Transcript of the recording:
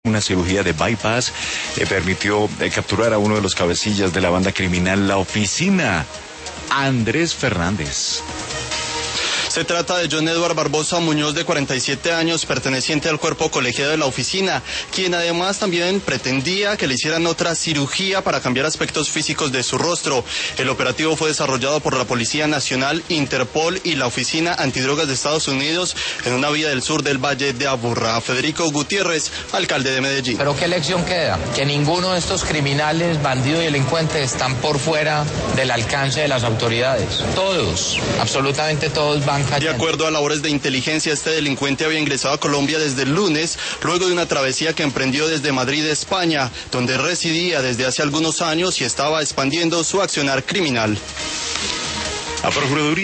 Una cirugía de bypass permitió capturar a uno de los cabecillas de la banda criminal La Oficina, Andrés Fernández. Se trata de John Edward Barbosa Muñoz, de 47 años, perteneciente al cuerpo colegiado de La Oficina, quien además también pretendía que le hicieran otra cirugía para cambiar aspectos físicos de su rostro. El operativo fue desarrollado por la Policía Nacional, Interpol y la Oficina Antidrogas de Estados Unidos en una vía del sur del Valle de Aburrá. Federico Gutiérrez, alcalde de Medellín. Pero ¿qué lección queda? Que ninguno de estos criminales, bandidos y delincuentes están por fuera del alcance de las autoridades. Todos, absolutamente todos van. De acuerdo a labores de inteligencia, este delincuente había ingresado a Colombia desde el lunes, luego de una travesía que emprendió desde Madrid, España, donde residía desde hace algunos años y estaba expandiendo su accionar criminal. La Procuraduría